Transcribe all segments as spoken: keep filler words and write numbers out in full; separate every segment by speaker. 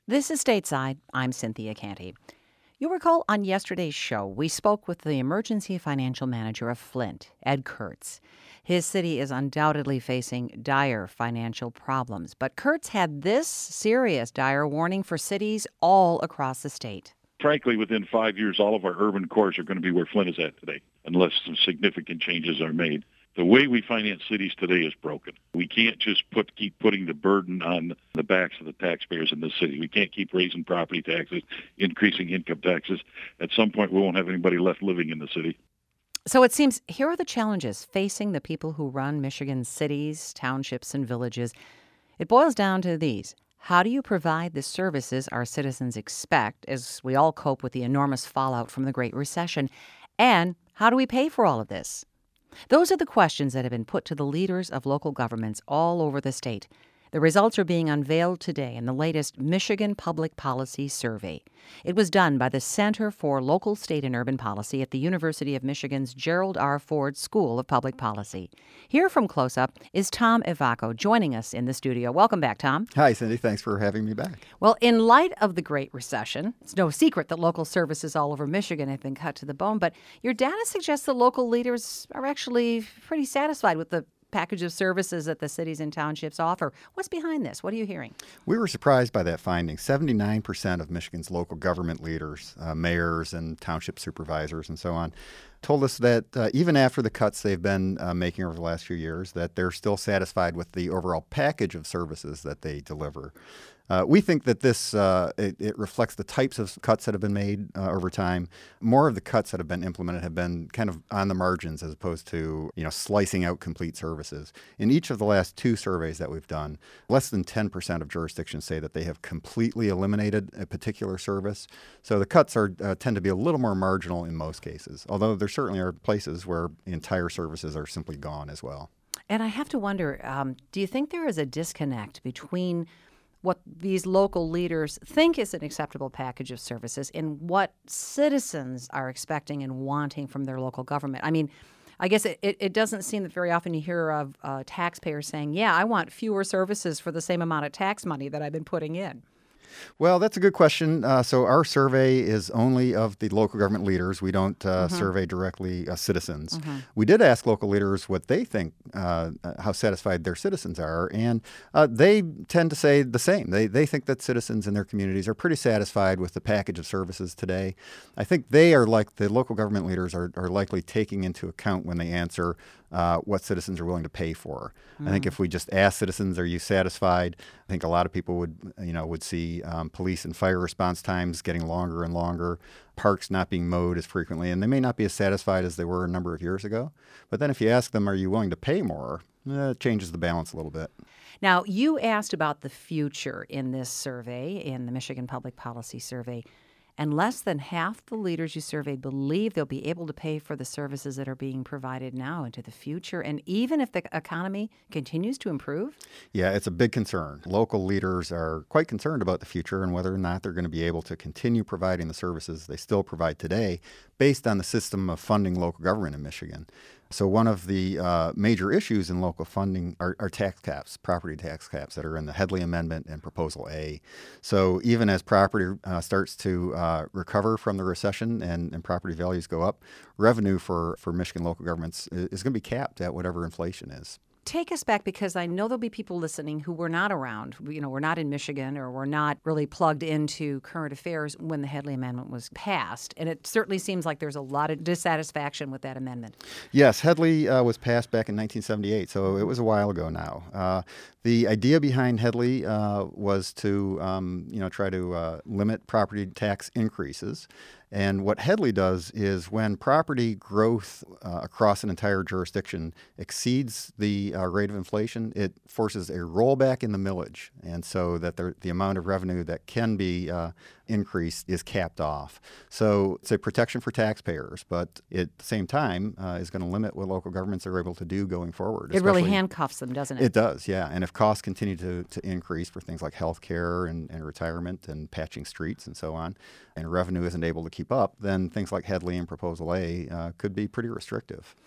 Speaker 1: This is Stateside. I'm Cynthia Canty. You'll recall on yesterday's show, we spoke with the emergency financial manager of Flint, Ed Kurtz. His city is undoubtedly facing dire financial problems, but Kurtz had this serious dire warning for cities all across the state.
Speaker 2: Frankly, within five years, all of our urban cores are going to be where Flint is at today, unless some significant changes are made. The way we finance cities today is broken. We can't just put keep putting the burden on the backs of the taxpayers in the city. We can't keep raising property taxes, increasing income taxes. At some point, we won't have anybody left living in the city.
Speaker 1: So it seems here are the challenges facing the people who run Michigan's cities, townships, and villages. It boils down to these. How do you provide the services our citizens expect as we all cope with the enormous fallout from the Great Recession? And how do we pay for all of this? Those are the questions that have been put to the leaders of local governments all over the state. The results are being unveiled today in the latest Michigan Public Policy Survey. It was done by the Center for Local, State, and Urban Policy at the University of Michigan's Gerald R. Ford School of Public Policy. Here from Close Up is Tom Ivacco joining us in the studio. Welcome back, Tom.
Speaker 3: Hi, Cindy. Thanks for having me back.
Speaker 1: Well, in light of the Great Recession, it's no secret that local services all over Michigan have been cut to the bone, but your data suggests that local leaders are actually pretty satisfied with the package of services that the cities and townships offer. What's behind this? What are you hearing?
Speaker 3: We were surprised by that finding. seventy-nine percent of Michigan's local government leaders, uh, mayors and township supervisors and so on, told us that uh, even after the cuts they've been uh, making over the last few years, that they're still satisfied with the overall package of services that they deliver. Uh, we think that this uh, it, it reflects the types of cuts that have been made uh, over time. More of the cuts that have been implemented have been kind of on the margins as opposed to, you know, slicing out complete services. In each of the last two surveys that we've done, less than ten percent of jurisdictions say that they have completely eliminated a particular service. So the cuts are uh, tend to be a little more marginal in most cases, although there certainly are places where entire services are simply gone as well.
Speaker 1: And I have to wonder, um, do you think there is a disconnect between what these local leaders think is an acceptable package of services and what citizens are expecting and wanting from their local government? I mean, I guess it, it, it doesn't seem that very often you hear of uh, taxpayers saying, yeah, I want fewer services for the same amount of tax money that I've been putting in.
Speaker 3: Well, that's a good question. Uh, so our survey is only of the local government leaders. We don't uh, mm-hmm. survey directly uh, citizens. Mm-hmm. We did ask local leaders what they think, uh, how satisfied their citizens are, and uh, they tend to say the same. They they think that citizens in their communities are pretty satisfied with the package of services today. I think they are like the local government leaders are, are likely taking into account when they answer Uh, what citizens are willing to pay for. Mm. I think if we just ask citizens, "Are you satisfied?" I think a lot of people would, you know, would see um, police and fire response times getting longer and longer, parks not being mowed as frequently, and they may not be as satisfied as they were a number of years ago. But then if you ask them, "Are you willing to pay more?" Eh, it changes the balance a little bit.
Speaker 1: Now, you asked about the future in this survey, in the Michigan Public Policy Survey. And less than half the leaders you surveyed believe they'll be able to pay for the services that are being provided now into the future. And even if the economy continues to improve?
Speaker 3: Yeah, it's a big concern. Local leaders are quite concerned about the future and whether or not they're going to be able to continue providing the services they still provide today based on the system of funding local government in Michigan. So one of the uh, major issues in local funding are, are tax caps, property tax caps that are in the Headley Amendment and Proposal A. So even as property uh, starts to uh, recover from the recession and, and property values go up, revenue for, for Michigan local governments is, is going to be capped at whatever inflation is.
Speaker 1: Take us back, because I know there'll be people listening who were not around. You know, we're not in Michigan, or we're not really plugged into current affairs when the Headley Amendment was passed. And it certainly seems like there's a lot of dissatisfaction with that amendment.
Speaker 3: Yes, Headley uh, was passed back in nineteen seventy-eight, so it was a while ago now. Uh, the idea behind Headley uh, was to, um, you know, try to uh, limit property tax increases. And what Headley does is when property growth uh, across an entire jurisdiction exceeds the uh, rate of inflation, it forces a rollback in the millage. And so that the, the amount of revenue that can be uh, increased is capped off. So it's a protection for taxpayers, but at the same time uh, is going to limit what local governments are able to do going forward.
Speaker 1: It really handcuffs them, doesn't it?
Speaker 3: It does, yeah. And if costs continue to, to increase for things like health care and, and retirement and patching streets and so on, and revenue isn't able to keep up, then things like Headley and Proposal A uh, could be pretty restrictive.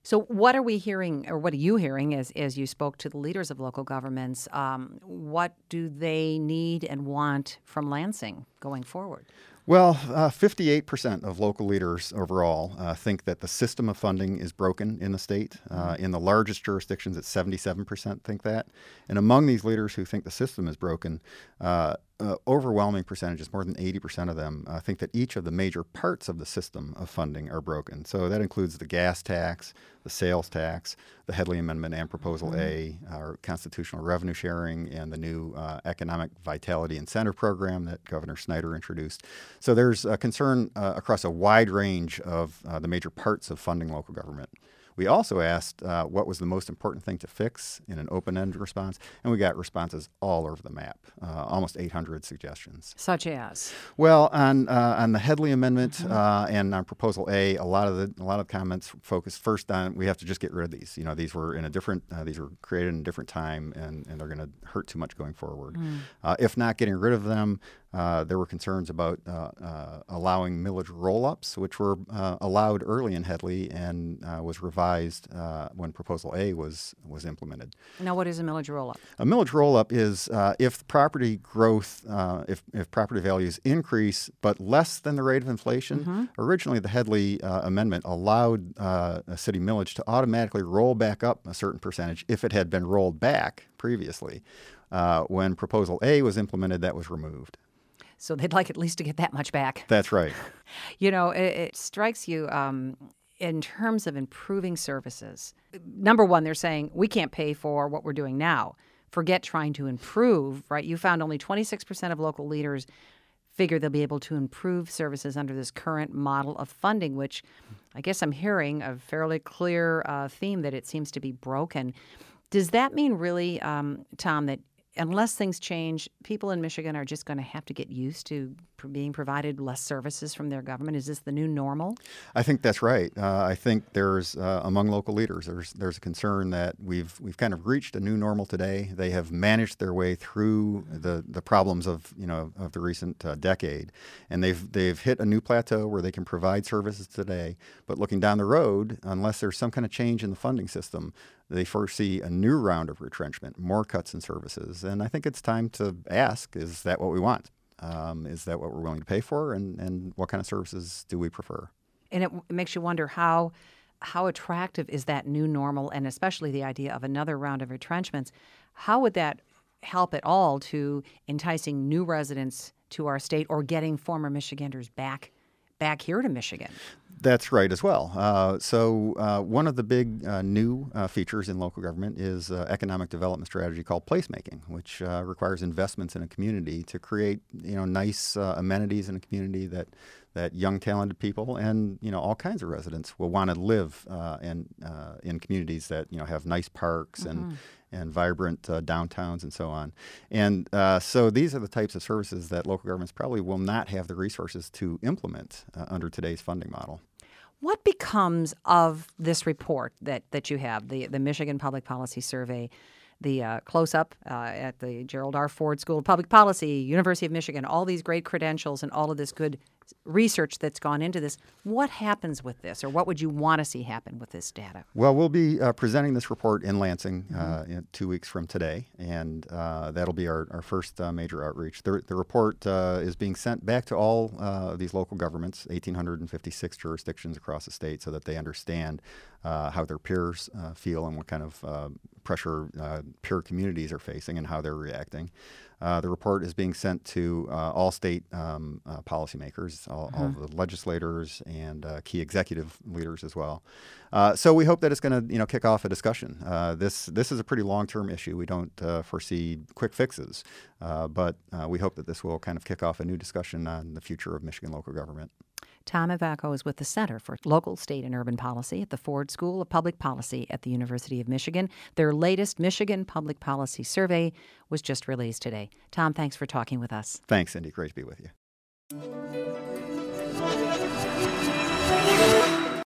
Speaker 1: So what are we hearing, or what are you hearing as, as you spoke to the leaders of local governments? Um, what do they need and want from Lansing going forward?
Speaker 3: Well, uh, fifty-eight percent of local leaders overall uh, think that the system of funding is broken in the state. Uh, in the largest jurisdictions, it's seventy-seven percent think that. And among these leaders who think the system is broken, uh, uh, overwhelming percentages, more than eighty percent of them, uh, think that each of the major parts of the system of funding are broken. So that includes the gas tax, the sales tax, the Headley Amendment and Proposal mm-hmm. A, our constitutional revenue sharing, and the new uh, Economic Vitality Incentive Program that Governor Snyder introduced. So there's a concern uh, across a wide range of uh, the major parts of funding local government. We also asked uh, what was the most important thing to fix in an open-ended response, and we got responses all over the map, uh, almost eight hundred suggestions.
Speaker 1: Such as?
Speaker 3: Well, on uh, on the Headley Amendment mm-hmm. uh, and on Proposal A, a lot of the a lot of comments focused first on we have to just get rid of these. You know, these were in a different uh, these were created in a different time, and, and they're going to hurt too much going forward. Mm. Uh, if not getting rid of them, uh, there were concerns about uh, uh, allowing millage roll-ups, which were uh, allowed early in Headley and uh, was revised Uh, when Proposal A was was implemented.
Speaker 1: Now, what is a millage roll-up?
Speaker 3: A millage roll-up is uh, if property growth, uh, if, if property values increase but less than the rate of inflation. Mm-hmm. Originally, the Headley uh, Amendment allowed uh, a city millage to automatically roll back up a certain percentage if it had been rolled back previously. Uh, when Proposal A was implemented, that was removed.
Speaker 1: So they'd like at least to get that much back.
Speaker 3: That's right.
Speaker 1: You know, it, it strikes you... Um, in terms of improving services, number one, they're saying we can't pay for what we're doing now. Forget trying to improve, right? You found only twenty-six percent of local leaders figure they'll be able to improve services under this current model of funding, which I guess I'm hearing a fairly clear uh, theme that it seems to be broken. Does that mean really, um, Tom, that unless things change, people in Michigan are just going to have to get used to being provided less services from their government? Is this the new normal?
Speaker 3: I think that's right. Uh, I think there's uh, among local leaders there's there's a concern that we've we've kind of reached a new normal today. They have managed their way through the, the problems of you know of the recent uh, decade, and they've they've hit a new plateau where they can provide services today. But looking down the road, unless there's some kind of change in the funding system, they foresee a new round of retrenchment, more cuts in services. And I think it's time to ask, is that what we want? Um, is that what we're willing to pay for? And, and what kind of services do we prefer?
Speaker 1: And it, it makes you wonder how how attractive is that new normal, and especially the idea of another round of retrenchments. How would that help at all to enticing new residents to our state or getting former Michiganders back back here to Michigan?
Speaker 3: That's right as well. Uh, so uh, one of the big uh, new uh, features in local government is uh, economic development strategy called placemaking, which uh, requires investments in a community to create you know nice uh, amenities in a community that that young talented people and you know all kinds of residents will want to live uh, in uh, in communities that you know have nice parks mm-hmm. and and vibrant uh, downtowns and so on. And uh, so these are the types of services that local governments probably will not have the resources to implement uh, under today's funding model.
Speaker 1: What becomes of this report that, that you have, the, the Michigan Public Policy Survey, the uh, close-up uh, at the Gerald R. Ford School of Public Policy, University of Michigan, all these great credentials and all of this good research that's gone into this? What happens with this, or what would you want to see happen with this data?
Speaker 3: Well, we'll be uh, presenting this report in Lansing uh, mm-hmm. in two weeks from today, and uh, that'll be our, our first uh, major outreach. The, the report uh, is being sent back to all uh, of these local governments, one thousand eight hundred fifty-six jurisdictions across the state, so that they understand uh, how their peers uh, feel and what kind of uh, pressure uh, peer communities are facing and how they're reacting. Uh, the report is being sent to uh, all state um, uh, policymakers, all, mm-hmm. all the legislators and uh, key executive leaders as well. Uh, so we hope that it's going to, you know, kick off a discussion. Uh, this this is a pretty long-term issue. We don't uh, foresee quick fixes, uh, but uh, we hope that this will kind of kick off a new discussion on the future of Michigan local government.
Speaker 1: Tom Ivacko is with the Center for Local, State, and Urban Policy at the Ford School of Public Policy at the University of Michigan. Their latest Michigan Public Policy Survey was just released today. Tom, thanks for talking with us.
Speaker 3: Thanks, Cindy. Great to be with you.